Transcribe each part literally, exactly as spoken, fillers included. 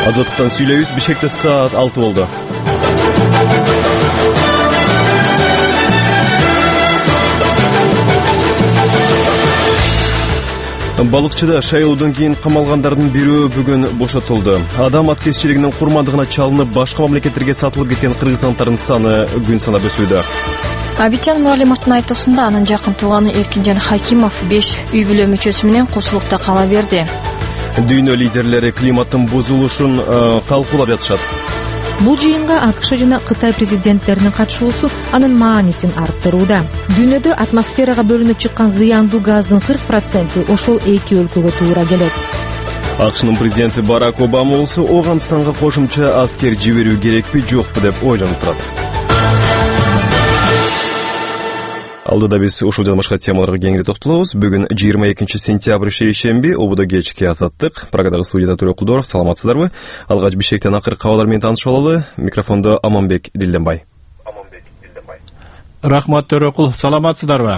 Азаттыктан сүйлөйбүз. Бишкекте саат алты болду. Балыкчыда шайлоодон кийин камалгандардын бирөө бүгүн бошотулду. Адам аткезчилигинин курмандыгына чалынып, башка мамлекеттерге сатылып кеткен кыргызстандардын саны күн санап өсүүдө. Абитжан Муралимовдун айтуусунда анын жакын тууганы Эркинжан Хакимов беш үй бүлө мүчөсү менен курсулукта кала берди. Дүйнө лидерлери климаттын бузулушун талкуулап жатышат. Бул жыйынга АКШ жана Кытай президенттеринин катышуусу анын маанисин арттырууда. Дүйнөдө атмосферага бөлүнүп чыккан зыяндуу газдын кырк проценти ошол эки өлкөгө туура келет. АКШнын президенти Барак Обама болсо Ооганстанга кошумча аскер жиберүү керекпи, жокпу деп ойлонуп турат. Алдыда биз ушул жана башка темаларга кеңири токтолобуз. Бүгүн жыйырма экинчи сентябрь шейшемби, ободо кечки Азаттык. Прагадагы студияда Төрө Кулдоров. Саламатсыздарбы? Алгач Бишкектен акыркы кабарлар менен таанышып алалы. Микрофондо Аманбек Дилденбай. Аманбек Дилденбай. Рахмат Төрө Кул. Саламатсыздарбы?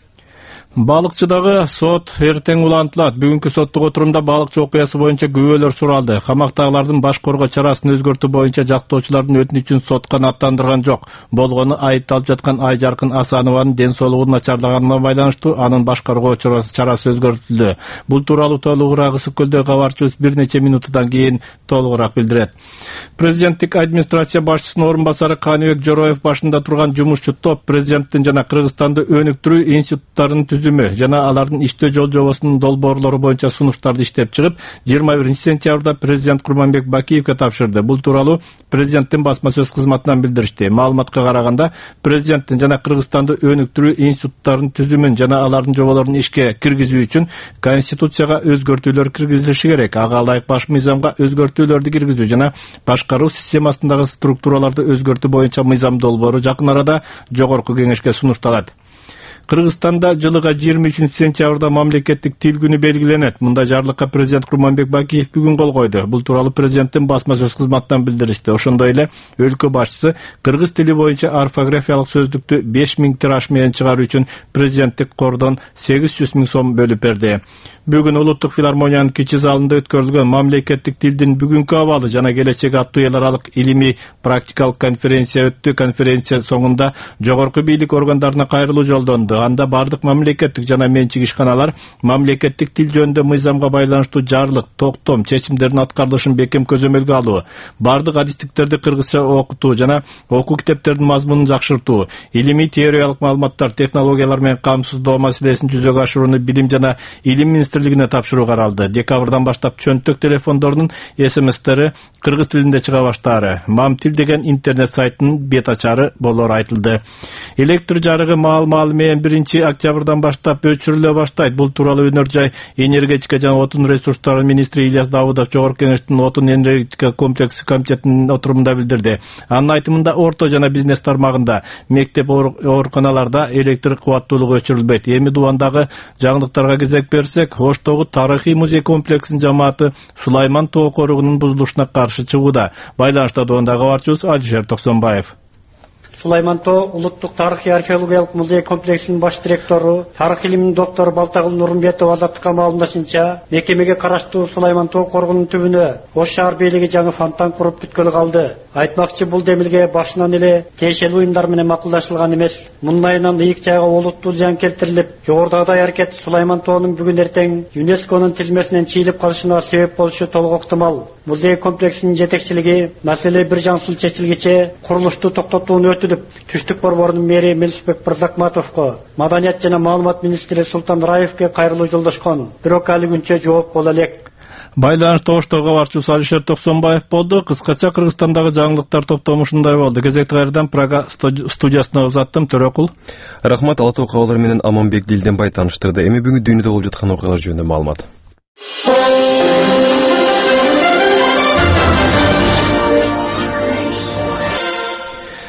Балыкчыдагы сот эртең улантылат. Бүгүнкү соттук отурумда балыкчы окуясы боюнча күбөлөр суралды. Камактагылардын баш коргоо чарасын өзгөртүү боюнча жактоочулардын өтүнүчүн сотко аттандырган жок. Болгону айыпталып жаткан Айжаркын Асанованын ден соолугу начарлаганына байланыштуу анын баш коргоо чарасы өзгөртүлдү. Бул тууралуу толугураак Ысык Көлдөгү кабарчыбыз бир нече минуттан кийин толугураак билдирет. Президенттик администрация башчысынын орун басары Каныбек Жороев башында турган жумушчу топ президенттин жана Кыргызстанды өнүктүрүү институттарынын түзүмү жана алардын иштөө жол жобосунун долбоорлору боюнча сунуштарды иштеп чыгып, жыйырма биринчи сентябрда президент Курманбек Бакиевке тапшырды. Бул тууралуу президенттин басма сөз кызматынан билдиришти. Маалыматка караганда, президенттин жана Кыргызстанды өнүктүрүү институттарынын түзүмүн жана алардын жоболорун ишке киргизүү үчүн конституцияга өзгөртүүлөр киргизилиши керек. Ага ылайык баш мыйзамга өзгөртүүлөрдү киргизүү жана башкаруу системасындагы структураларды өзгөртүү боюнча мыйзам долбоору жакын арада жогорку кеңешке сунушталат. Кыргызстанда жылыга жыйырма үчүнчү сентябрда мамлекеттик тил күнү белгиленет. Мында жарлыкка президент Курманбек Бакиев бүгүн кол койду. Бул тууралуу президенттин басма сөз кызматынан билдиришти. Ошондой эле өлкө башчысы кыргыз тили боюнча орфографиялык сөздүктү беш миң тираж менен чыгаруу үчүн президенттик кордон сегиз жүз миң сом бөлүп берди. Бүгүн Улуттук филармониянын кичи залында өткөрүлгөн мамлекеттик тилдин бүгүнкү абалы жана келечеги аттуу эл аралык илимий практикалык конференция өттү. Конференция соңунда жогорку бийлик органдарына кайрылуу жолдонду. Анда бардык мамлекеттик жана менчик ишканалар мамлекеттик тил жөнүндө мыйзамга байланыштуу жарлык, токтом, чечимдердин аткарылышын бекем көзөмөлгө алуу, бардык адистиктерди кыргызча окутуу жана окуу китептердин мазмунун жакшыртуу, илимий теориялык маалыматтар, технологиялар менен камсыздоо маселесин жүзөгө ашырууну билим жана илим министрлигине тапшыруу каралды. Декабрдан баштап чөнтөк телефондордун эс эм эстери кыргыз тилинде чыга баштаары. Мамтил деген интернет сайтынын бет ачары болору айтылды. Электр жарыгы маал-маалы менен биринчи октябрдан баштап өчүрүлө баштайт. Бул тууралуу өнөр жай энергетика жана отун ресурстары министри Ильяс Давыдов жогорку кеңештин отун энергетика комплекси комитетинин отурумунда билдирди. Анын айтымында орто жана бизнес тармагында, мектеп, ооруканаларда электр кубаттуулугу өчүрүлбөйт. Эми Дубандагы жаңылыктарга кезек берсек, Оштогу тарыхый музей комплексинин жамааты Сулайман тоо коругунун бузулушуна каршы чыгууда. Байланышта Дубандагы кабарчыбыз Алишер Токсонбаев. Сулайман тоо улуттук тарыхый археологиялык музей комплексинин баш директору, тарых илиминин доктору Балтагул Нурмбетов Азаттыкка маалымдашынча, мекемеге караштуу Сулайман тоо коргунун түбүнө Ош шаар бийлиги жаңы фонтан куруп бүткөлү калды. Айтмакчы, бул демилге башынан эле тиешелүү уюмдар менен макулдашылган эмес. Мунун айынан ыйык жайга олуттуу зыян келтирилип, жогорудагыдай аракет Сулайман тоонун бүгүн эртең ЮНЕСКОнун тизмесинен чийилип калышына себеп болушу толук ыктымал. Музей комплексинин жетекчилиги маселе бир жаңсыл чечилгиче курулушту токтотууну өтүнүп, Түштүк борборунун мэри Мелисбек Бырдакматовго, Маданият жана маалымат министри Султан Раевке кайрылуу жолдошкон. Бирок али күнчө жооп боло элек. Байланышта Оштогу кабарчыбыз Алишер Токсонбаев болду. Кыскача Кыргызстандагы жаңылыктар топтому ушундай болду. Кезекти кайрадан Прага студиясына узаттым. Төрө Кул. Рахмат. Алатоо кабарлар менен Аманбек Дилденбай тааныштырды. Эми бүгүн дүйнөдө болуп жаткан окуялар жөнүндө маалымат.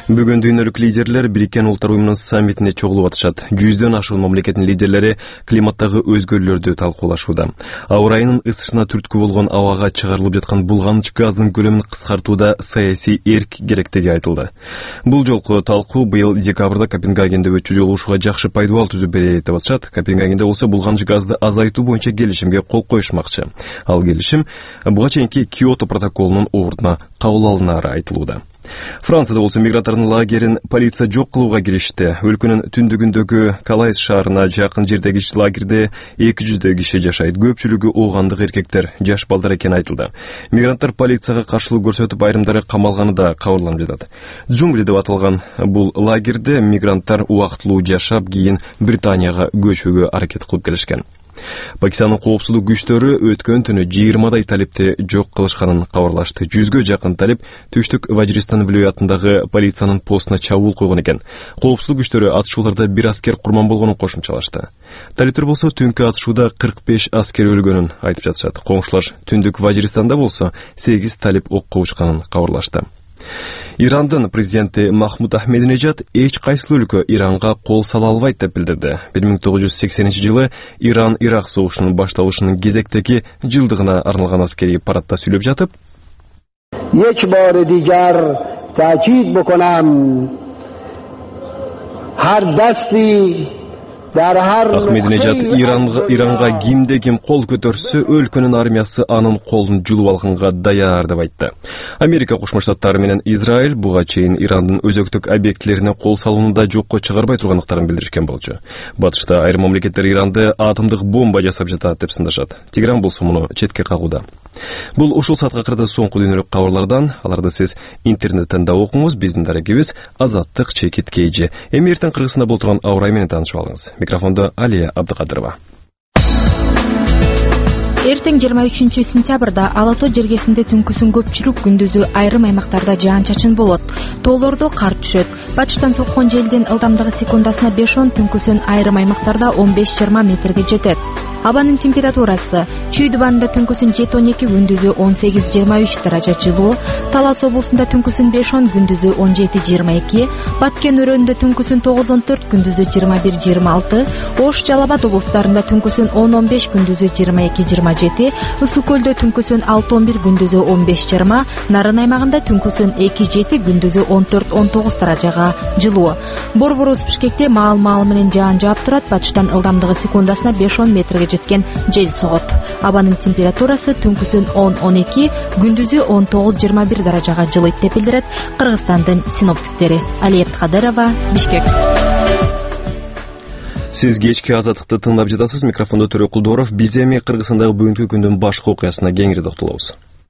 Бүгүн дүйнөлүк лидерлер Бириккен Улуттар уюмунун саммитине чогулуп атышат. Жүздөн ашуун мамлекеттин лидерлери климаттагы өзгөрүүлөрдү талкуулашууда. Аба ырайынын ысышына түрткү болгон абага чыгарылып жаткан булганыч газдын көлөмүн кыскартууда саясий эрк керектиги айтылды. Бул жолку талкуу быйыл декабрда Копенгагенде өтчү жолугушууга жакшы пайдабал түзүп берет деп атышат. Копенгагенде болсо булганыч газды азайтуу боюнча келишимге кол коюшмакчы. Ал келишим буга чейинки Киото протоколунун ордуна кабыл алынары айтылууда. Францияда болсо мигранттардын лагерин полиция жок кылууга киришти. Өлкөнүн түндүгүндөгү Калайс шаарына жакын жердеги лагерде эки жүздөй киши жашайт. Көпчүлүгү оогандык эркектер, жаш балдар экени айтылды. Мигранттар полицияга каршылык көрсөтүп, айрымдары камалганы да кабарланып жатат. Джунгли деп аталган бул лагерде мигранттар убактылуу жашап, кийин Британияга көчүүгө аракет кылып келишкен. Пакистандын коопсуздук күчтөрү өткөн түнү жыйырмадай талипти жок кылышканын кабарлашты. Жүзгө жакын талип түштүк Важиристан вилоятындагы полициянын постуна чабуул койгон экен. Коопсуздук күчтөрү атышууларда бир аскер курман болгонун кошумчалашты. Талиптер болсо түнкү атышууда кырк беш аскер өлгөнүн айтып жатышат. Коңшулар түндүк Важиристанда болсо сегиз талип окко учканын кабарлашты. Ирандын президенти Махмуд Ахмединежад эч кайсы өлкө Иранга кол сала албайт деп билдирди. бир миң тогуз жүз сексенинчи жылы Иран-Ирак согушунун башталышынын кезектеги жылдыгына арналган аскерий парадда сүйлөп жатып, "Ек бар дигар таъкид букунам, ҳар дасти Ахмединежад Иранга, Иранга кимде ким кол көтөрсө, өлкөнүн армиясы анын колун жулуп алганга даяр деп айтты. Америка Кошмо Штаттары менен Израиль буга чейин Ирандын өзөктүк объектилерине кол салууну да жокко чыгарбай тургандыктарын билдиришкен болчу. Батышта айрым мамлекеттер Иранды атомдук бомба жасап жатат деп сындашат. Тегеран болсо муну четке кагууда. Бул ушул саатка кырда соңку дүйнөлүк кабарлардан. Аларды сиз интернеттен да окуңуз. Биздин дарегибиз Азаттык Чекит Кейжи. Эми эртең Кыргызстанда болуп турган аба ырайы менен таанышып алыңыз. Микрофонда Алия Абдыкадырова. Эртең жыйырма үчүнчү сентябрда Ала тоо жергесинде түнкүсүн көпчүлүк, күндүзү айрым аймактарда жаан-чачын болот. Тоолордо кар түшөт. Батыштан соккон желдин ылдамдыгы секундасына беш он, түнкүсүн айрым аймактарда он беш жыйырма метрге жетет. Абанын температурасы: Чүй дубанында түнкүсүн жети он эки, күндүзү он сегиз жыйырма үч даража жылуу, Талас облусунда түнкүсүн беш он, күндүзү он жети жыйырма эки, Баткен өрөөнүндө түнкүсүн тогуз он төрт, күндүзү жыйырма бир жыйырма алты, Ош, Жалал Абад облустарында түнкүсүн он он беш, күндүзү жыйырма эки жыйырма жети, Ысык көлдө түнкүсүн алты он бир, күндүзү он беш жыйырма, Нарын аймагында түнкүсүн эки жети, күндүзү он төрт он тогуз даражага жылуу. Борборубуз Бишкекте маал-маал менен жаан жаап турат. Батыштан ылдамдыгы секундасына беш он метрге жеткен жел согот. Абанын температурасы түнкүсүн он он эки, күндүзү он тогуз жыйырма бир даражага жылыйт деп билдирет Кыргызстандын синоптиктери. Алия Абдыкадырова, Бишкек. Сиз кечки Азаттыкты тыңдап жатасыз. Микрофондо Төрө Кулдоров. Биз эми Кыргызстандагы бүгүнкү күндүн башкы окуясына кеңири токтолобуз.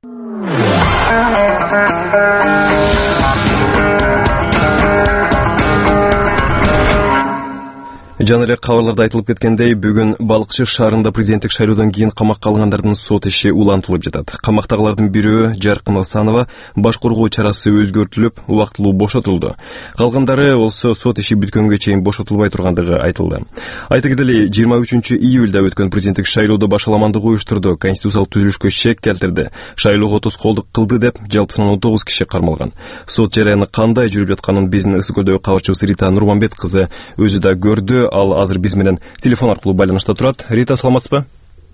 Жана эле кабарларда айтылып кеткендей, бүгүн Балыкчы шаарында президенттик шайлоодон кийин камакка алынгандардын сот иши улантылып жатат. Камактагылардын бирөө Жаркын Асанова баш коргоо чарасы өзгөртүлүп, убактылуу бошотулду. Калгандары болсо сот иши бүткөнгө чейин бошотулбай тургандыгы айтылды. Айта кетели, жыйырма үчүнчү июлда өткөн президенттик шайлоодо башаламандык уюштурду, конституциялык түзүлүшкө шек келтирди, шайлоого тоскоолдук кылды деп жалпысынан он тогуз киши кармалган. Сот жараяны кандай жүрүп жатканын биздин Ысык көлдөгү кабарчыбыз Рита Нурманбет кызы өзү да көрдү. Ал азыр биз менен телефон аркылуу байланышта турат. Рита, саламатсызбы?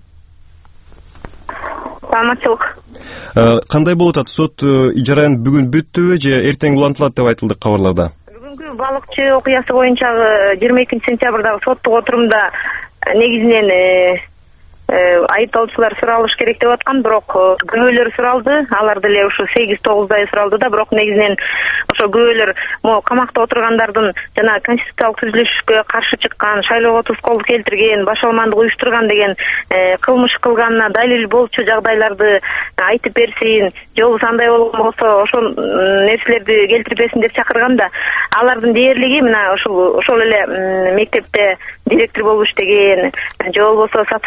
Саламатчылык. Кандай болуп атат? Сот жараян бүгүн бүттүбү же эртең улантылат деп айтылды кабарларда? Бүгүнкү Балыкчы окуясы боюнча жыйырма экинчи сентябрдагы соттук отурумда негизинен айыпталуучулар суралыш керек деп аткан, бирок күбөлөр суралды. Алар деле ушу сегиз тогуздай суралды да, бирок негизинен ошо күбөлөр могу камакта отургандардын жана конституциялык түзүлүшкө каршы чыккан, шайлоого тоскоолдук келтирген, башаламандык уюштурган деген кылмыш кылганына далил болчу жагдайларды айтып берсин, же болбосо андай болгон болсо ошол нерселерди келтирбесин деп чакырган да, алардын дээрлиги мына ушул ошол эле мектепте директор болуп иштеген, же болбосо социалдык камсыз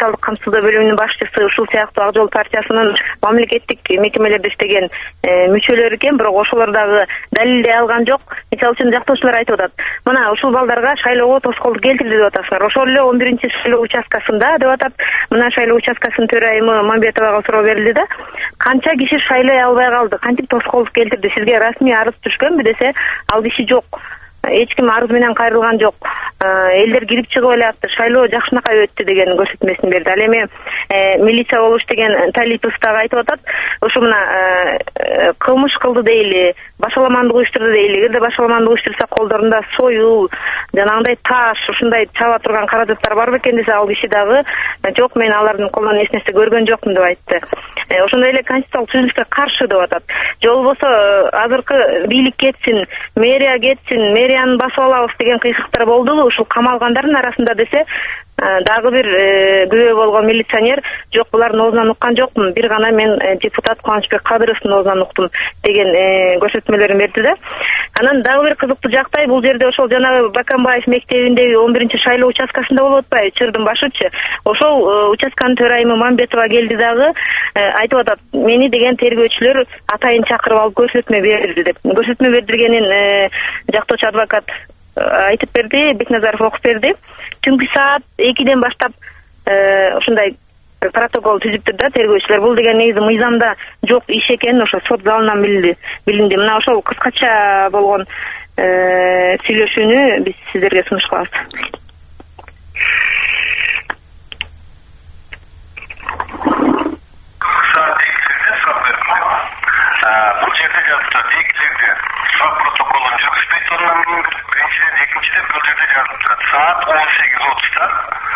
СУДА бөлүмүнүн башчысы ушул сыяктуу Ак Жол партиясынын мамлекеттик мекемелерде иштеген мүчөлөрү экен, бирок ошолор дагы далилдей алган жок. Мисалы үчүн жактоочулар айтып атат, мына ушул балдарга шайлоого тоскоолдук келтирди деп атасыңар. Ошол эле он биринчи шайлоо участкасында деп атат, мына шайлоо участкасынын төрайымы Мамбетовага суроо берилди да, канча киши шайлай албай калды, кантип тоскоолдук келтирди, сизге расмий арыз түшкөнбү десе, ал киши жок. Эч ким арыз менен кайрылган жок. Элдер кирип чыгып эле шайлоо жакшынакай өттү деген көрсөтмөсүн берди. Ал эми милиция болуш деген Талипов дагы айтып атат, ушу мына кылмыш кылды дейли, башаламандык уюштурду дейли. Эгерде башаламандык уюштурса колдорунда союл, жанагындай таш, ушундай чаба турган каражаттар бар бекен десе, ал киши дагы жок, мен алардын колунан эч нерсе көргөн жокмун деп айтты. Ошондой эле конституциялык түзүлүшкө каршы деп атат. Же болбосо азыркы бийлик кетсин, мэрия кетсин, мэриянын басып алабыз деген кыйкыктар болдубу? Ушул камалгандардын арасында десе, дагы бир күбө болгон милиционер, жок, булардын оозунан уккан жокмун, бир гана мен депутат Кубанычбек Кадыровдун оозунан уктум деген көрсөтмөлөрүн берди да. Анан дагы бир кызыктуу жактай, бул жерде ошол жанагы Бакамбаев мектебиндеги он биринчи шайлоо участкасында болуп атпайбы, Чырдын башычы. Ошол участканын төрайымы Мамбетова келди дагы, айтып атат, мени деген тергөөчүлөр атайын чакырып алып көрсөтмө берди деп. Көрсөтмө бердиргенин жактоочу адвокат айтып берди, Бекназаров окуп берди. Түнкү саат экиден баштап ушундай протокол түзүптүр да тергөөчүлөр. Бул деген негизи мыйзамда жок иш экен, ошо сот залынан билди. Билинди. Мына ошол кыскача болгон сүйлөшүүнү биз сиздерге сунуш кылабыз. Бул жерде жазылат, экилерде сот протоколун жүргүзбөйт, андан кийин биринчиден, экинчиден бул жерде жазылып турат. Саат он сегиз отуздан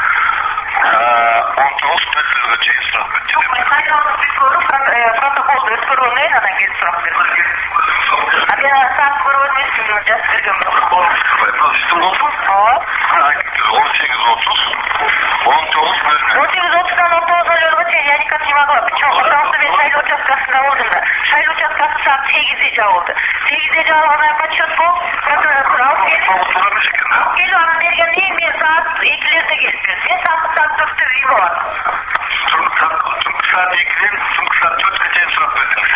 он тогуз нөл-нөлгө чейин сурап өттү. Протоколду өткөргөндөн кийин анан келип сурап берди. А мен саат көргөн эмесмин, жазып берген жок. Үстүм болду? Ооба. он сегиз отуз, он тогуз нөл-нөл. он сегиз отуздан он тогуз нөл-нөлгө чейин я никак не могла. Почему? Потому что мен шайлоо участкасында болдум да. Шайлоо участкасы саат сегизде жабылды. сегизде жабылгандан подсчет болуп, прокуратура алып келип, келип анан бергенден кийин мен саат экилерде келип бердим. Мен саат саат төрттө үй болот. Түнкү саат экиден түнкү саат төрткө чейин сурап бердиңиз.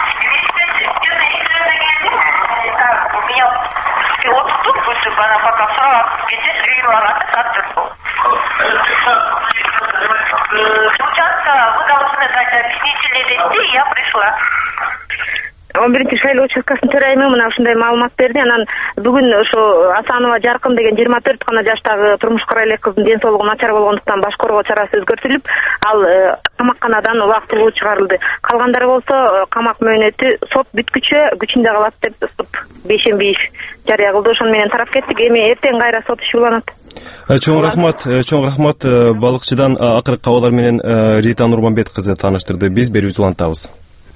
Меня отуруп, өтүп анан пока сурап кетсеш, үй болот, саат төрт болду. Участка вы должны дать объяснительные листы, я пришла. он биринчи шайлоо участкасынын төрайымы мына ушундай маалымат берди. Анан бүгүн ошо Асанова Жаркын деген жыйырма төрт гана жаштагы турмушкар элек кыздын ден соолугу начар болгондуктан баш коргоо чарасы өзгөртүлүп, ал камакканадан убактылуу чыгарылды. Калгандары болсо камак мөөнөтү сот бүткүчө күчүндө калат деп Бейшембиев жарыя кылды. Ошону менен тарап кеттик. Эми эртең кайра сот иши уланат. Чоң рахмат, чоң рахмат. Балыкчыдан акыркы кабарлар менен Рита Нурманбет кызы тааныштырды. Биз берүүбүздү улантабыз.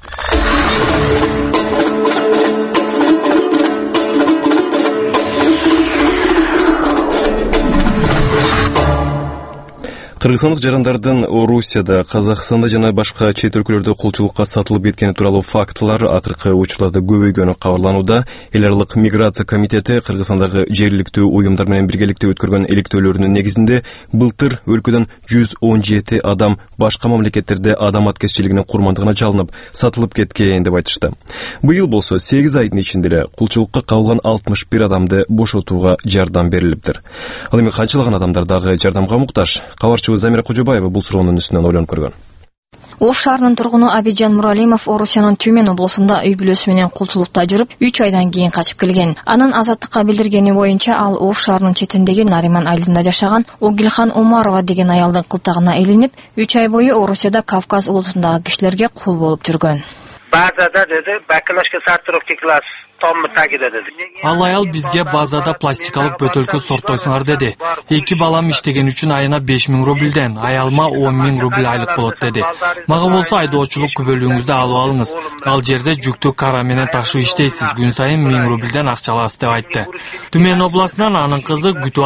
Кыргызстандык жарандардын Орусияда, Казакстанда жана башка чет өлкөлөрдө кулчулукка сатылып кеткени тууралуу фактылар акыркы учурларда көбөйгөнү кабарланууда. Эл аралык миграция комитети Кыргызстандагы жергиликтүү уюмдар менен биргеликте өткөргөн иликтөөлөрүнүн негизинде былтыр өлкөдөн жүз он жети адам башка мамлекеттерде адам аткезчилигинин курмандыгына жалынып, сатылып кеткен деп айтышты. Быйыл болсо сегиз айдын ичинде эле кулчулукка кабылган алтымыш бир адамды бошотууга жардам берилиптир. Ал эми канчалаган адамдар дагы жардамга муктаж? Кабарчыбыз Замира Кожобаева бул суроонун үстүнөн ойлонуп көргөн. Ош шаарынын тургуну Абиджан Муралимов Орусиянын Тюмень облусунда үй бүлөсү менен кулчулукта жүрүп, үч айдан кийин качып келген. Анын азаттыкка билдиргени боюнча ал Ош шаарынын четиндеги Нариман айылында жашаган Огилхан Омарова деген аялдын кылтагына илинип, үч ай бою Орусияда Кавказ улусундагы кишилерге кул болуп жүргөн. Базада деди, бакалашка сартыровки класс. Ал аял бизге базада пластикалык бөтөлкө сорттойсуңар деди. Эки балам иштеген үчүн айына беш миң рубльден, аялма он миң рубль айлык болот деди. Мага болсо айдоочулук күбөлүгүңүздү алып алыңыз. Ал жерде жүктү кара менен ташуу иштейсиз, күн сайын миң рубльден акча аласыз деп айтты. Түмен областынан анын кызы күтүп алды.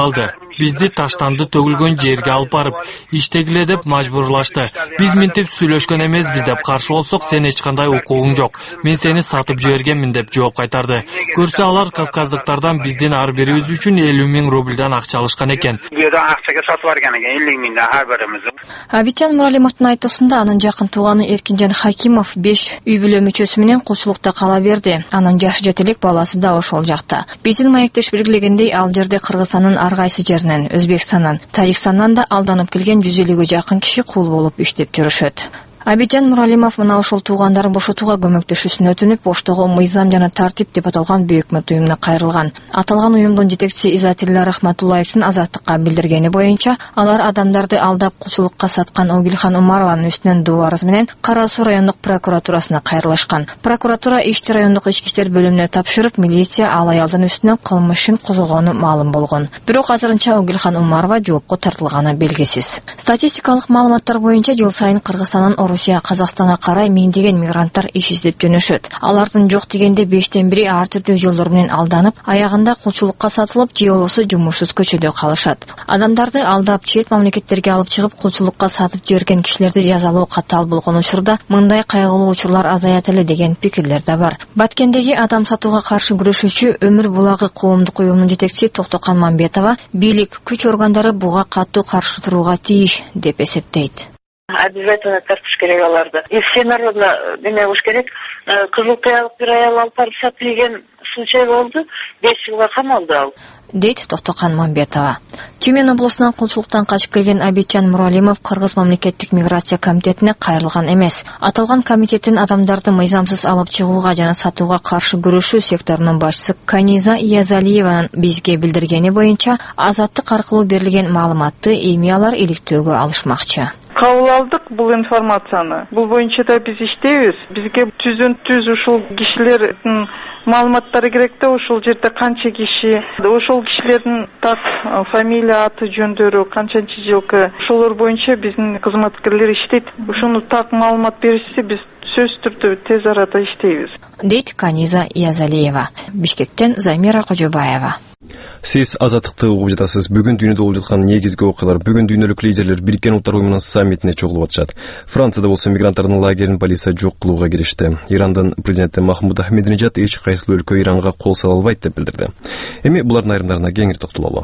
бизди таштанды төгүлгөн жерге алып барып иштегиле деп мажбурлашты. Биз минтип сүйлөшкөн эмеспиз деп каршы болсок, сен эч кандай укугуң жок. Мен сени сатып жибергенмин деп жооп кайтарды. Көрсө алар кавказдыктардан биздин ар бирибиз үчүн элүү миң рубльдан акча алышкан экен. Акчага сатып барган экен элүү миңден ар бирибиз. Абиджан Муралимовдун айтуусунда анын жакын тууганы Эркинжан Хакимов беш үй бүлө мүчөсү менен кулчулукта кала берди. Анын жашы жете элек баласы да ошол жакта. Биздин маектеш белгилегендей, ал жерде Кыргызстандын ар кайсы жеринен, Өзбекстандан, Тажикстандан да алданып келген жүз элүүгө жакын киши кул болуп иштеп жүрүшөт. Абиджан Муралимов мына ошол туугандарын бошотууга көмөктөшүүсүн өтүнүп, Оштогу мыйзам жана тартип деп аталган бул өкмөт уюмуна кайрылган. Аталган уюмдун жетекчиси Изатилла Рахматуллаевдин азаттыкка билдиргени боюнча, алар адамдарды алдап кулчулукка саткан Огилхан Умарованын үстүнөн доо арыз менен Кара Суу райондук прокуратурасына кайрылышкан. Прокуратура ишти райондук ички иштер бөлүмүнө тапшырып, милиция ал аялдын үстүнөн кылмыш ишин козгогону маалым болгон. Бирок азырынча Огилхан Умарова жоопко тартылганы белгисиз. Статистикалык маалыматтар боюнча жыл сайын Кыргызстандан Орусия, Казакстанга карай миңдеген мигранттар иш издеп жөнөшөт. Алардын жок дегенде бештен бири ар түрдүү жолдор менен алданып, аягында кулчулукка сатылып, же болбосо жумушсуз көчөдө калышат. Адамдарды алдап, чет мамлекеттерге алып чыгып, кулчулукка сатып жиберген кишилерди жазалоо катаал болгон учурда мындай кайгылуу учурлар азаят эле деген пикирлер да бар. Баткендеги адам сатууга каршы күрөшүүчү Өмүр булагы коомдук уюмунун жетекчиси Токтокан Мамбетова бийлик, күч органдары буга катуу каршы турууга тийиш деп эсептейт. Обязательно тартыш керек аларды. И всенародно деме уш керек. Кызыл кыялык бир аял алып барып сатып жеген случай болду. беш жылга камалды ал. Дейт Токтокан Мамбетова. Тюмень облусунан кулчулуктан качып келген Абиджан Муралимов Кыргыз мамлекеттик миграция комитетине кайрылган эмес. Аталган комитеттин адамдарды мыйзамсыз алып чыгууга жана сатууга каршы күрөшүү секторунун башчысы Каниза Иязалиеванын бизге билдиргени боюнча, азаттык аркылуу берилген маалыматты эми алар иликтөөгө алышмакчы. Кабыл алдык бул информацияны. Бул боюнча да биз иштейбиз. Бизге түзүн түз ушул кишилердин маалыматтары керек да, ушул жерде канча киши, ошол кишилердин так фамилия, аты, жөндөрү, канчанчы жылкы, ошолор боюнча биздин кызматкерлер иштейт. Ушуну так маалымат беришсе, биз сөз түрдө тез арада иштейбиз. Дейт Каниза Иязалиева. Бишкектен Замира Кожобаева. Сиз азаттыкты угуп жатасыз. Бүгүн дүйнөдө болуп жаткан негизги окуялар. Бүгүн дүйнөлүк лидерлер Бириккен Улуттар уюмунун саммитине чогулуп атышат. Францияда болсо мигранттардын лагерин полиция жок кылууга киришти. Ирандын президенти Махмуд Ахмединежад эч кайсы өлкө Иранга кол сала албайт деп билдирди. Эми булардын айрымдарына кеңири токтололу.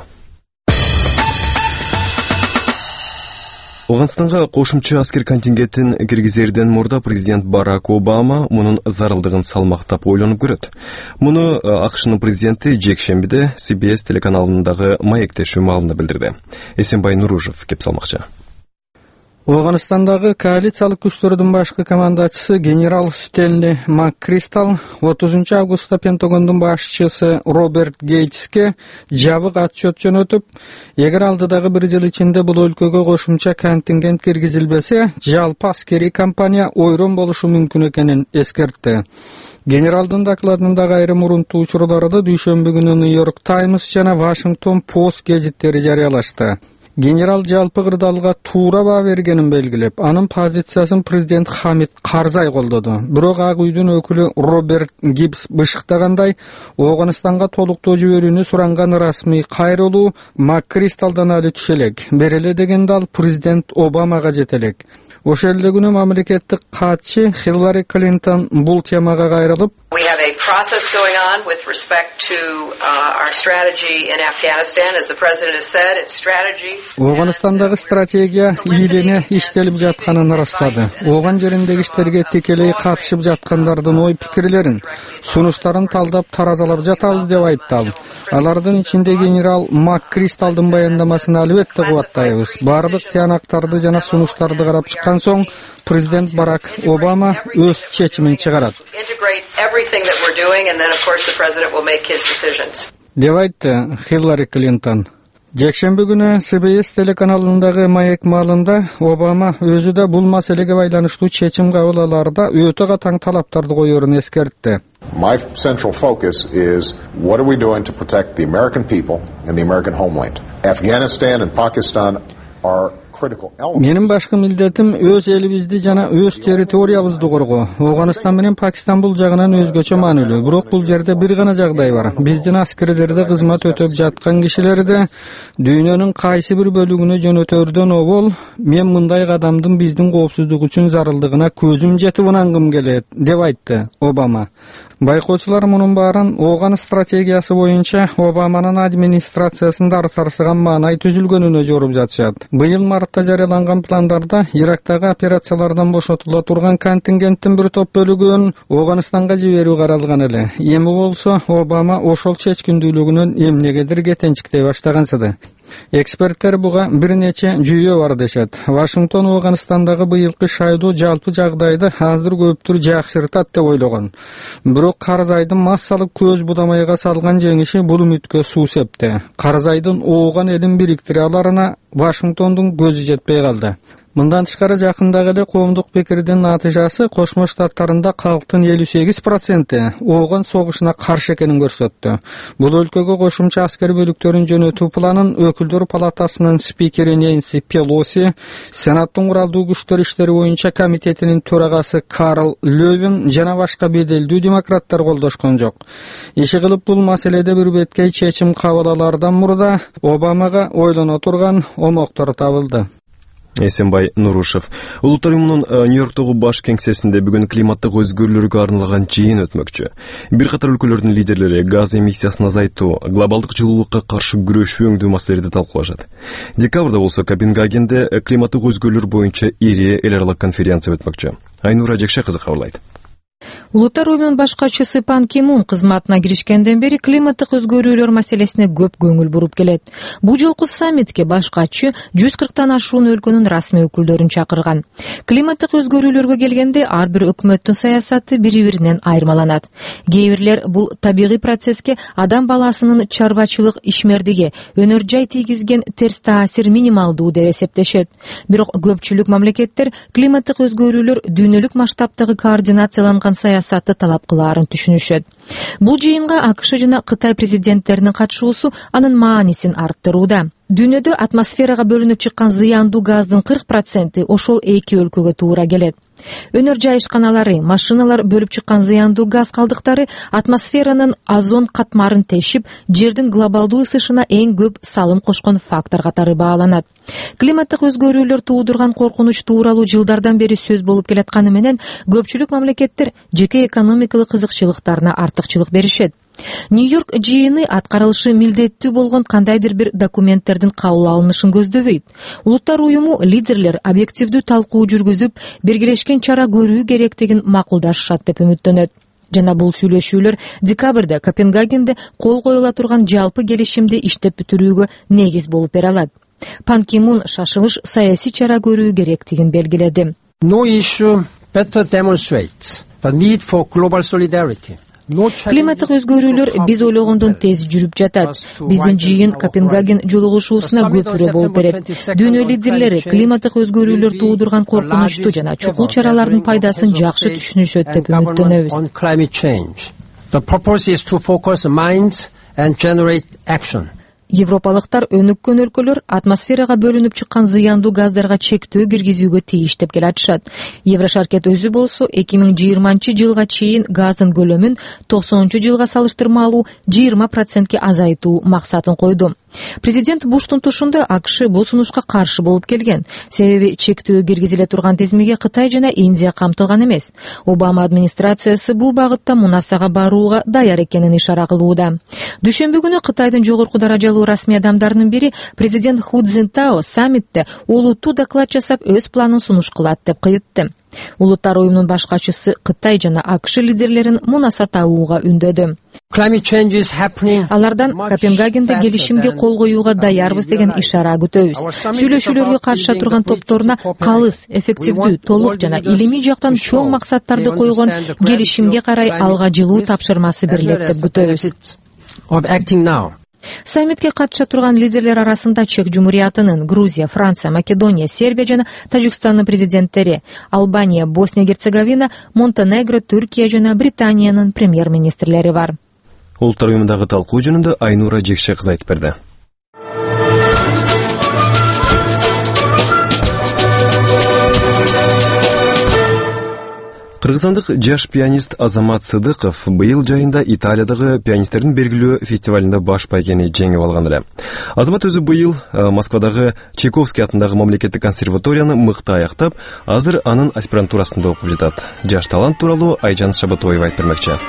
Ауғанстанға кошумча аскер контингентин киргизерден мурда президент Барак Обама мунун зарылдыгын салмактап ойлонуп көрөт. Муну АКШнын президенти жекшембиде Си Би Эс телеканалындагы маектешүү маалында билдирди. Эсенбай Нуружев кеп салмакчы. Ауғанстандагы коалициялык күчтөрдүн башкы командачысы генерал Стенли Маккристал отузунчу августта Пентагондун башчысы Роберт Гейтске жабык отчет жөнөтүп, эгер алдыдагы бир жыл ичинде бул өлкөгө кошумча контингент киргизилбесе, жалпы аскерий кампания ойрон болушу мүмкүн экенин эскертти. Генералдын докладындагы айрым урунтуу учурларды дүйшөмбү күнү Нью-Йорк Таймс жана Вашингтон Пост гезиттери жарыялашты. Генерал жалпы кырдаалга туура баа бергенин белгилеп, анын позициясын президент Хамид Карзай колдоду. Бирок Ак үйдүн өкүлү Роберт Гибс бышыктагандай, Ауғанстанга толуктоо жиберүүнү суранган расмий кайрылуу Маккристалдан али түшө элек. Береле дегенде ал президент Обамага жете элек. Ошол эле күнү мамлекеттик катчы Хиллари Клинтон бул темага кайрылып, We have a process going on with respect to uh, our strategy in Afghanistan. As the President has said, it's strategy. Ауғанстандагы стратегия ийлене иштелип жатканын ырастады. Ооган жериндеги иштерге текелей катышып жаткандардын ой пикирлерин, сунуштарын талдап таразалап жатабыз деп айтты ал. Алардын ичинде генерал Маккристалдын баяндамасын албетте кубаттайбыз. Бардык тыянактарды жана сунуштарды карап чыккан соң президент Барак Обама өз чечимин чыгарат. Everything that we're doing, and then of course the president will make his decisions. Деп айтты Хиллари Клинтон. Жекшемби күнү Си Би Эс телеканалындагы маек маалында Обама өзү да бул маселеге байланыштуу чечим кабыл алаарда өтө катаң талаптарды коерун эскертти. My central focus is what are we doing to protect the American people and the American homeland. Afghanistan and Pakistan are critical element. Менин башкы милдетим өз элибизди жана өз территориябызды коргоо. Афганистан менен Пакистан бул жагынан өзгөчө маанилүү. Бирок бул жерде бир гана жагдай бар. Биздин аскерлерде кызмат өтөп жаткан кишилерди дүйнөнүн кайсы бир бөлүгүнө жөнөтөрдөн обол мен мындай кадамдын биздин коопсуздук үчүн зарылдыгына көзүм жетип ынангым келет, деп айтты Обама. Байкоочулар мунун баарын Ооган стратегиясы боюнча Обаманын администрациясында арсарсыган маанай түзүлгөнүнө жоруп жатышат. Быйыл мартта жарыяланган пландарда Ирактагы операциялардан бошотула турган контингенттин бир топ бөлүгүн Афганистанга жиберүү каралган эле. Эми болсо Обама ошол чечкиндүүлүгүнөн эмнегедир кетенчиктей баштагансыды. Эксперттер буга бир нече жүйө бар дешет. Вашингтон Афганистандагы быйылкы шайдуу жалпы жагдайды азыр көптүр жакшыртат деп ойлогон. Бирок Карзайдын массалык көз будамайга салган жеңиши бул үмүткө суу септи. Карзайдын Ооган элин бириктире аларына Вашингтондун көзү жетпей калды. Мындан тышкары жакындагы эле коомдук пикирдин натыйжасы Кошмо Штаттарында калктын элүү сегиз проценти Ооган согушуна каршы экенин көрсөттү. Бул өлкөгө кошумча аскер бөлүктөрүн жөнөтүү планын өкүлдөр палатасынын спикери Нэнси Пелоси, Сенаттын куралдуу күчтөр иштери боюнча комитетинин төрагасы Карл Левин жана башка беделдүү демократтар колдошкон жок. Иши кылып бул маселеде бир беткей чечим кабыл алаардан мурда Обамага ойлоно турган омоктор табылды. Эсенбай Нурушев. Улуттар уюмунун Нью-Йорктогу баш кеңсесинде бүгүн климаттык өзгөрүүлөргө арналган жыйын өтмөкчү. Бир катар өлкөлөрдүн лидерлери газ эмиссиясын азайтуу, глобалдык жылуулукка каршы күрөшүү өңдүү маселелерди талкуулашат. Декабрда болсо Копенгагенде климаттык өзгөрүүлөр боюнча ири эл аралык конференция өтмөкчү. Айнура Жекшекызы кабарлайт. Улуттар уюмунун баш катчысы Пан Ки Мун кызматына киришкенден бери климаттык өзгөрүүлөр маселесине көп көңүл буруп келет. Бул жолку саммитке баш катчы жүз кырктан ашуун өлкөнүн расмий өкүлдөрүн чакырган. Климаттык өзгөрүүлөргө келгенде ар бир өкмөттүн саясаты бири-биринен айырмаланат. Кээ бирлер бул табигый процесске адам баласынын чарбачылык ишмердиги, өнөр жай тийгизген терс таасир минималдуу деп эсептешет. Бирок көпчүлүк мамлекеттер климаттык өзгөрүүлөр дүйнөлүк масштабтагы координацияланган саясатты талап кылаарын түшүнүшөт. Бул жыйынга АКШ жана Кытай президенттеринин катышуусу анын маанисин арттырууда. Дүйнөдө атмосферага бөлүнүп чыккан зыяндуу газдын кырк проценти ошол эки өлкөгө туура келет. Өнөр жай ишканалары, машиналар бөлүп чыккан зыяндуу газ калдыктары атмосферанын озон катмарын тешип, жердин глобалдуу ысышына эң көп салым кошкон фактор катары бааланат. Климаттык өзгөрүүлөр туудурган коркунуч тууралуу жылдардан бери сөз болуп келатканы менен көпчүлүк мамлекеттер жеке экономикалык кызыкчылыктарына артыкчылык беришет. Нью-Йорк жыйыны аткарылышы милдеттүү болгон кандайдыр бир документтердин кабыл алынышын көздөбөйт. Улуттар уюму лидерлер объективдүү талкуу жүргүзүп, биргелешкен чара көрүү керектигин макулдашат деп үмүттөнөт. Жана бул сүйлөшүүлөр декабрда Копенгагенде кол коюла турган жалпы келишимди иштеп бүтүрүүгө негиз болуп бере алат. Пан Ки Мун шашылыш саясий чара көрүү керектигин белгиледи. No issue better demonstrates the need for global solidarity. Климаттык өзгөрүүлөр биз ойлогондон тез жүрүп жатат. Биздин жыйын Копенгаген жолугушуусуна көпүрө болуп берет. Дүйнө лидерлери климаттык өзгөрүүлөр туудурган коркунучтуу жана чукул чаралардын пайдасын жакшы түшүнүшөт деп үмүттөнөбүз. The purpose is to focus minds and generate action. Европалыктар өнүккөн өлкөлөр атмосферага бөлүнүп чыккан зыяндуу газдарга чектөө киргизүүгө тийиш деп келатышат. Еврошаркет өзү болсо эки миң жыйырманчы жылга чейин газдын көлөмүн токсонунчу жылга салыштырмалуу жыйырма процентке азайтуу максатын койду. Президент Буштун тушунда АКШ бул сунушка каршы болуп келген. Себеби чектөө киргизиле турган тизмеге Кытай жана Индия камтылган эмес. Обама администрациясы бул багытта мунасага барууга даяр экенин ишара кылууда. Дүйшөмбү күнү Кытайдын жогорку даражалуу расмий адамдарынын бири президент Ху Цзинтао саммитте олуттуу доклад жасап өз планын сунуш кылат деп кыйтты. Улуттар уюмунун баш катчысы Кытай жана АКШ лидерлерин мунаса табууга үндөдү. Алардан Копенгагенде келишимге кол коюуга даярбыз деген ишара күтөбүз. Сүйлөшүүлөргө катыша турган топторуна калыс, эффективдүү, толук жана илимий жактан чоң максаттарды койгон келишимге карай алга жылуу тапшырмасы берилет деп күтөбүз. Саммитке катыша турган лидерлер арасында Чех Жумуриятынын, Грузия, Франция, Македония, Сербия жана Тажикстандын президенттери, Албания, Босния-Герцеговина, Монтенегро, Түркия жана Британиянын премьер-министрлери бар. Улуттар уюмундагы талкуу жөнүндө Айнура Жекшекызы айтып берди. Кыргызстандык жаш пианист Азамат Сыдыков быйыл жайында Италиядагы пианисттердин белгилүү фестивалында баш байгени жеңип алган эле. Азамат өзү быйыл Москвадагы Чайковский атындагы мамлекеттик консерваторияны мыкты аяктап, азыр анын аспирантурасында окуп жатат. Жаш талант тууралуу Айжан Шабатоева айтып бермекчи.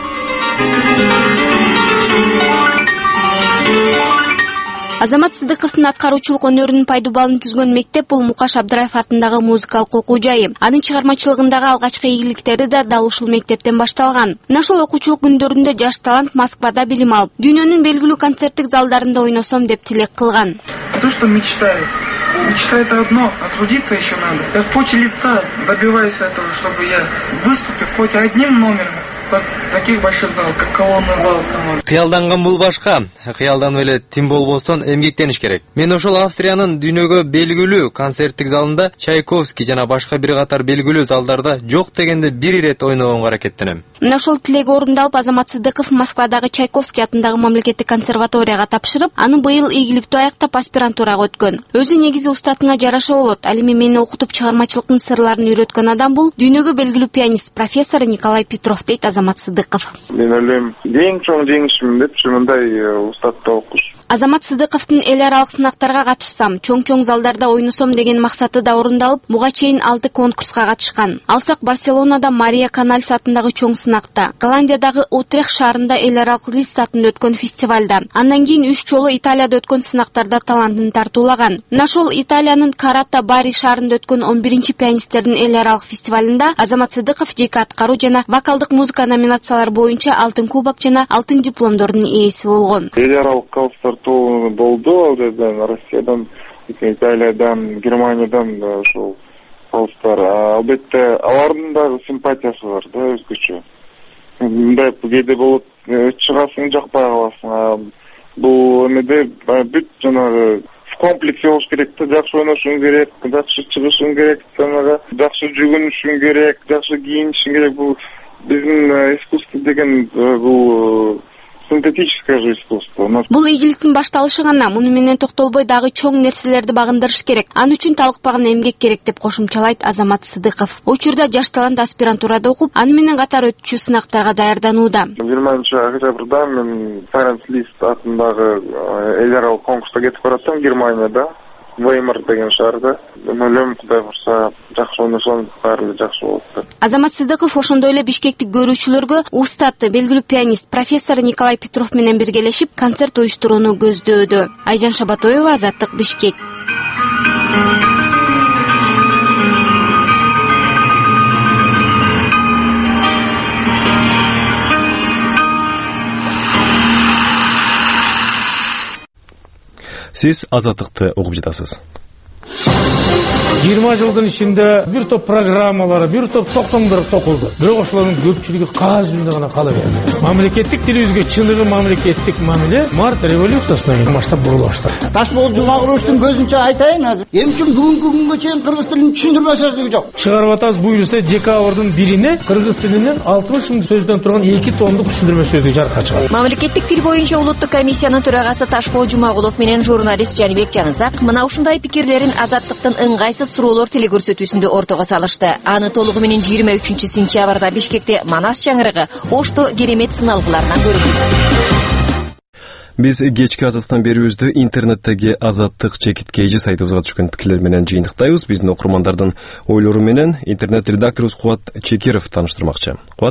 Азамат Сыдыковдун аткаруучулук өнөрүнүн пайду балын түзгөн мектеп бул Мукаш Абдыраев атындагы музыкалык окуу жайы. Анын чыгармачылыгындагы алгачкы ийгиликтери да дал ушул мектептен башталган. Мына ошол окуучулук күндөрүндө жаш талант Москвада билим алып, дүйнөнүн белгилүү концерттик залдарында ойносом деп тилек кылган. То, что мечтает. Мечта это одно, а трудиться еще надо. Я в поте лица добиваюсь этого, чтобы я выступил хоть одним номером. Таких больших залов, как колонна зал. Кыялданган бул башка. Кыялданып эле тим болбостон эмгектениш керек. Мен ошол Австриянын дүйнөгө белгилүү концерттик залында Чайковский жана башка бир катар белгилүү залдарда жок дегенде бир ирет ойногонго аракеттенем. Мына ошол тилеги орундалып, Азамат Сыдыков Москвадагы Чайковский атындагы мамлекеттик консерваторияга тапшырып, аны быйыл ийгиликтүү аяктап аспирантурага өткөн. Өзү негизи устатыңа жараша болот. Ал эми мени окутуп чыгармачылыктын сырларын үйрөткөн адам бул дүйнөгө белгилүү пианист профессор Николай Петров дейт Азамат Сыдыков. Мен ойлойм, эң чоң жеңишим деп мындай устатта окуш. Азамат Сыдыковдун эл аралык сынактарга катышсам, чоң-чоң залдарда ойносом деген максаты да орундалып, буга чейин алты конкурска катышкан. Алсак Барселонада Мария Канальс атындагы чоң сынакта, Голландиядагы Утрехт шаарында эл аралык Лист атында өткөн фестивалда, андан кийин үч жолу Италияда өткөн сынактарда талантын тартуулаган. Мына ошол Италиянын Карата Бари шаарында өткөн он биринчи пианисттердин эл аралык фестивалында Азамат Сыдыков жеке аткаруу жана вокалдык музыка номинациялары боюнча алтын кубок жана алтын дипломдордун ээси болгон. Эл аралык калыстар болду, ал жерден Россиядан, Италиядан, Германиядан ошол калыстар. Албетте алардын да симпатиясы бар да, өзгөчө. Мындай кээде болот, чыгасың жакпай каласың. Бул эмеде бүт жанагы в комплексе болуш керек да, жакшы ойношуң керек, жакшы чыгышың керек, жанагы жакшы жүгүнүшүң керек, жакшы кийинишиң керек. Бул биздин искусство деген бул синтетическое же искусство. Бул ийгиликтин башталышы гана, муну менен токтолбой дагы чоң нерселерди багындырыш керек. Аны үчүн талыкпаган эмгек керек деп кошумчалайт Азамат Сыдыков. Учурда жаш талант аспирантурада окуп, аны менен катар өтүүчү сынактарга даярданууда. жыйырманчы октябрда мен Ференц Лист атындагы эл аралык конкурска кетип баратам Германияда. Веймар деген шаарда. Ойлойм, Кудай бурса, жакшы ойносом, баары жакшы болот. Азамат Сыдыков ошондой эле бишкектик көрүүчүлөргө устаты, белгилүү пианист профессор Николай Петров менен биргелешип концерт уюштурууну көздөөдө. Айжан Шабатоева, Азаттык, Бишкек. Сиз Азаттыкты угуп жатасыз. жыйырма жылдын ичинде бир топ программалары, бир топ токтомдор токулду. Бирок ошолордун көпчүлүгү кагаз жүзүндө гана кала берди. Мамлекеттик тилибизге чыныгы мамлекеттик мамиле март революциясынан кийин баштап бурула баштады. Ташбол Жумагуловдун көзүнчө айтайын азыр. Эми үчүн бүгүнкү күнгө чейин кыргыз тилин түшүндүрбөсөзлүгү жок. Чыгарып атабыз буюрса декабрдын бирине кыргыз тилинен алтымыш миң сөздөн турган эки томдук түшүндүрмө сөздүк жарыкка чыгат. Мамлекеттик тил боюнча улуттук комиссиянын төрагасы Ташбол Жумагулов менен журналист Жанибек Жанызак мына ушундай пикирлерин Азаттыктын ыңгайсыз суроолор теле көрсөтүүсүндө ортого салышты. Аны толугу менен жыйырма үчүнчү сентябрда Бишкекте Манас чаңырыгы Ошто керемет сыналгыларынан көрүңүз. Биз кечки Азаттыктан берүүбүздү интернеттеги Азаттык чекиткейжи сайтыбызга түшкөн пикирлер менен жыйынтыктайбыз. Биздин окурмандардын ойлору менен интернет редакторубуз Кубат Чекиров тааныштырмакчы. Кубат.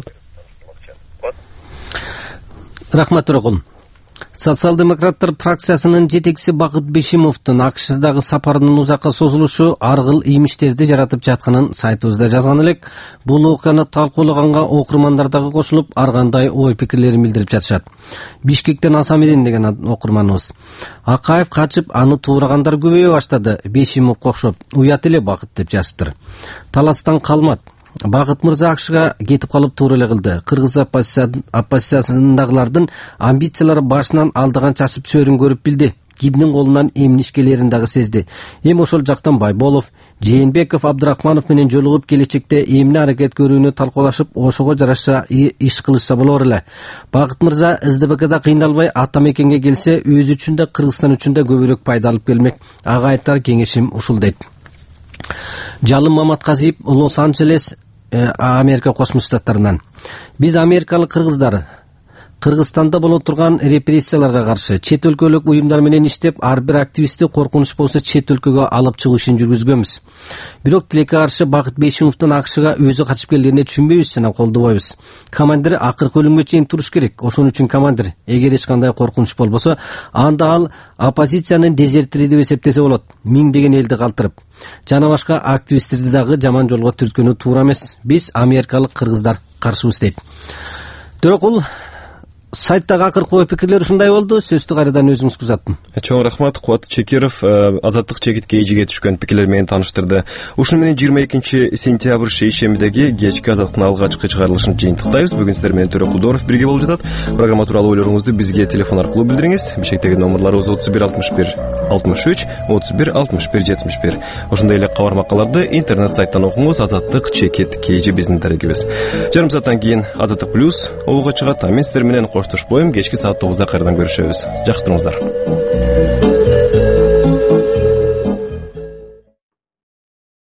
Рахмат Тургун. Социал-демократтар фракциясынын жетекчиси Бакыт Бешимовдун АКШдагы сапарынын узакка созулушу аргыл иймиштерди жаратып жатканын сайтыбызда жазган элек. Бул окуяны талкуулаганга окурмандар дагы кошулуп, ар кандай ой пикирлерин билдирип жатышат. Бишкектен Асамедин деген окурманыбыз. Акаев качып, аны туурагандар көбөйө баштады. Бешимовго окшоп, уят эле Бакыт деп жазыптыр. Таластан калмат. Бакыт мырза АКШга кетип калып туура эле кылды. Кыргыз оппозициясындагылардын амбициялары башынан алдыган чачып сөөрүн көрүп билди. Кимдин колунан эмнишкелерин дагы сезди. Эми ошол жактан Байболов, Жээнбеков, Абдрахманов менен жолугуп келечекте эмне аракет көрүүнү талкуулашып, ошого жараша иш кылышса болор эле. Бакыт мырза СДБКда кыйналбай ата мекенге келсе, өзү үчүн да Кыргызстан үчүн да көбүрөөк пайда алып келмек. Ага айтар кеңешим ушул дейт. Жалым Маматказиев Лос-Анджелес Америка Кошмо Штаттарынан. Биз америкалык кыргыздар Кыргызстанда боло турган репрессияларга каршы чет өлкөлүк уюмдар менен иштеп, ар бир активистти коркунуч болсо чет өлкөгө алып чыгуу ишин жүргүзгөнбүз. Бирок тилекке каршы Бакыт Бейшимовдун АКШга өзү качып келгенине түшүнбөйбүз жана колдобойбуз. Командир акыркы өлүмгө чейин туруш керек. Ошон үчүн командир, эгер эч кандай коркунуч болбосо, анда ал оппозициянын дезертири деп эсептесе болот. Миңдеген элди калтырып, жана башка активисттерди дагы жаман жолго түрткөнү туура эмес. Биз америкалык кыргыздар каршыбыз дейт. Төрөкул, сайттагы акыркы ой пикирлер ушундай болду. Сөздү кайрадан өзүңүзгө узаттым. Чоң рахмат. Кубат Чекиров азаттык чекитке эжиге түшкөн пикирлер менен тааныштырды. Ушуну менен жыйырма экинчи сентябрь шейшембидеги кечки азаттыктын алгачкы чыгарылышын жыйынтыктайбыз. Бүгүн сиздер менен Төрөк Кулдоров бирге болуп жатат. Программа тууралуу ойлоруңузду бизге телефон аркылуу билдириңиз. Бишкектеги номерларыбыз отуз бир алтымыш бир алтымыш үч, отуз бир алтымыш бир жетимиш бир. Ошондой эле кабар макаларды интернет сайттан окуңуз. Азаттык чекит кж биздин дарегибиз. Жарым сааттан кийин Азаттык плюс обуга чыгат. Мен сиздер менен коштошпойм. Кечки саат тогузда кайрадан көрүшөбүз. Жакшы туруңуздар.